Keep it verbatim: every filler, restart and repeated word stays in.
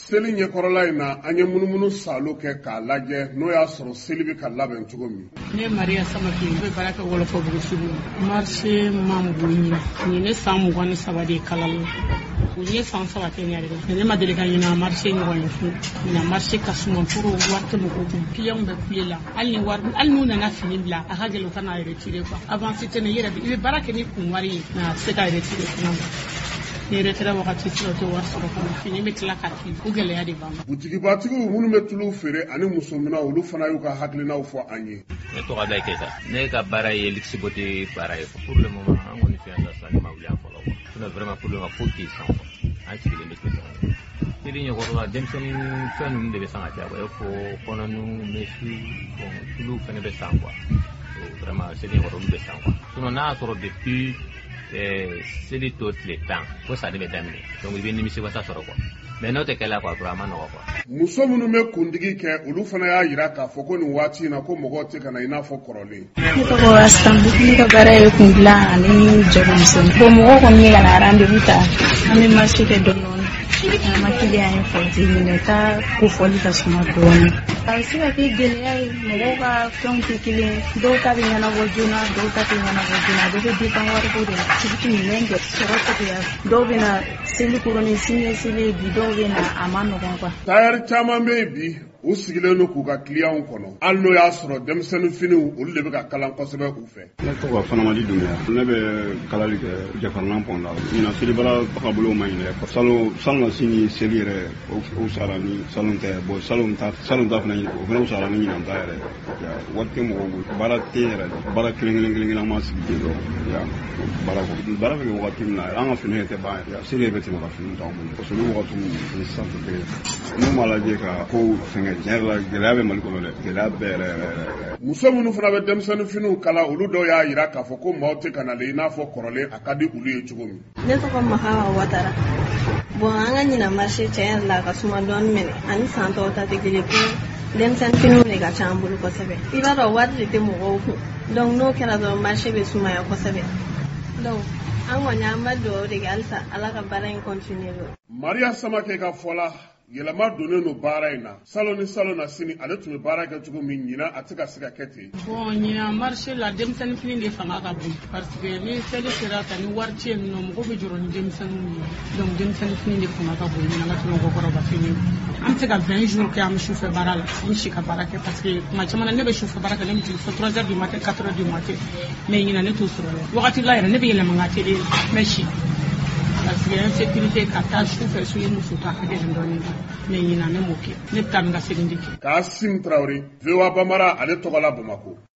seli ɲɛkɔrɔla in na an ye munumunu salo kɛ k'a lajɛ n'o y'a sɔrɔ seli bɛ ka labɛn cogo min. Ne Maria Samake n bɛ baara kɛ Wɔlɔfɔbugu sugu la. Marché man bon ɲina nin ne san mugan ni saba de kalali o ye san saba kɛ ɲare dɛ ne ma deli ka ɲina marché ɲɔgɔn ye fu ɲina marché ka suma pour wari tɛ mɔgɔw kun client bɛ kule la hali ni wari hali n'u nana fini bila a ka gɛlɛn u ka n'a retirer quoi avant c'était ne yɛrɛ i bɛ baara kɛ ni kun wari ye na se ka retirer fana ni retira wagati sɔrɔ tɛ wari sɔrɔ kɔnɔ fini bɛ tila ka k'i o gɛlɛya de b'an. Butigibatigiw minnu bɛ tulu feere ani musominɛw olu fana y'u ka hakilinaw fɔ an ye. Ne tɔgɔ Ablaye Keita ne ka baara ye luxe beauté baara ye pour le moment an kɔni fɛ yan sa ne ma wuli an fɔlɔ quoi vraiment pour le moment faut qu'il s'en an sigilen bɛ ten dɔrɔn seli ɲɛkɔrɔla denmisɛnnin fɛn ninnu de bɛ san ka caya quoi i faut kɔnɔnu mesi bon tulu fɛnɛ bɛ san quoi vraiment seli ɲɛkɔrɔ olu bɛ san quoi sinon n'a y'a sɔrɔ depuis seli to tile tan ko sa de bɛ daminɛ donc i bɛ nimisi wasa sɔrɔ quoi mais n'o tɛ kɛla quoi a ma nɔgɔ quoi. Muso minnu bɛ kundigi kɛ olu fana y'a jira k'a fɔ ko nin waati in na ko mɔgɔw tɛ ka na i n'a fɔ kɔrɔlen. Ne tɔgɔ Asanbu ne ka baara ye kundilan ani jɛgɛmisɛnnin bon mɔgɔw kɔni bɛ ka na rendez-vous ta an bɛ marché kɛ dɔɔni dɔɔni an ma client ye fɔti minɛ ta ko fɔli ka suma dɔɔni. A bɛ se ka kɛ gɛlɛya ye mɔgɔw ka fɛnw tɛ kelen dɔw ta bɛ ɲɛnabɔ joona dɔw ta tɛ ɲɛnabɔ joona a bɛɛ bɛ dépend wariko de la tigi minɛn bɛɛ sɔrɔ cogoya dɔw bɛ na seli kɔrɔlen sini ye seli ye bi dɔw bɛ na a ma nɔgɔn quoi. Tailleur caman bɛ yen bi u sigilen don k'u ka clients kɔnɔ hali n'o y'a sɔrɔ denmisɛnnin finiw olu de bɛ ka kalan kosɛbɛ u fɛ. Ne tɔgɔ Fanamadi Dunbiya ne bɛ kalali kɛ Jɛfarilan pont la ɲinan selibara tagabolo ma ɲinɛ salon salon sini seli yɛrɛ o sara ni salon tɛ bon salon ta salon ta fana o fana sara ni ɲinan ta yɛrɛ wari tɛ mɔgɔw bolo baara tɛ yɛrɛ baara kelen kelen kelen kelen ma sigi ten dɔrɔn ya baara kɔ baara bɛ kɛ wagati min na an ka fini tɛ ban yɛrɛ seli bɛ tɛmɛ ka fini t'anw bolo parce que olu wagati ni sisan tɛ kelen n'u m'a lajɛ ka ko fɛngɛ diɲɛ la gɛlɛya bɛ Mali kɔnɔ dɛ gɛlɛya bɛɛ yɛrɛ yɛrɛ. Muso minnu fana bɛ denmisɛnnin finiw kala olu dɔw y'a jira k'a fɔ ko maaw tɛ ka na i n'a fɔ kɔrɔlen a ka di olu ye cogo min. Ne tɔgɔ Mahama Watara bon an ka ɲina marché tiɲɛ yɛrɛ la a ka suma dɔɔni mɛnɛ ani san tɔw ta tɛ kelen ko denmisɛnnin finiw de ka ca an bolo kosɛbɛ i b'a dɔn wari de tɛ mɔgɔw kun donc n'o kɛra dɔrɔn marché bɛ sumaya kosɛbɛ donc an kɔni an bɛ dugawu de kɛ halisa ala ka baara in continuer. Maria Samake ka fɔ la yɛlɛma donnen don baara in na salon ni salon na sini ale tun bɛ baara kɛ cogo min ɲina a tɛ ka se ka kɛ ten. Bon ɲina marché la denmisɛnnin fini de fanga ka bon parce que ni seli sera ta ni wari cɛ ninnu mɔgɔ bɛ jɔrɔ ni denmisɛnninw ye donc denmisɛnnin fini de fanga ka bon ɲina ka tɛmɛ mɔgɔkɔrɔba fini an bɛ se ka vingt jours kɛ an bɛ sufɛ baara la an bɛ si ka baara kɛ parce que tuma caman na ne bɛ sufɛ baara kɛ ne bɛ jigin fo trois heures du matin quatre heures du matin mais ɲina ne t'o sɔrɔ dɛ wagati la yɛrɛ ne bɛ yɛlɛma n ka télé mɛ si parce que insécurité ka taa sufɛ su ye muso ta hakɛ dɔɔni mais ɲina ne m'o kɛ ne bɛ taa min ka segin de kɛ. Kasim Traoré V O A Bambara ale tɔgɔ la Bamakɔ.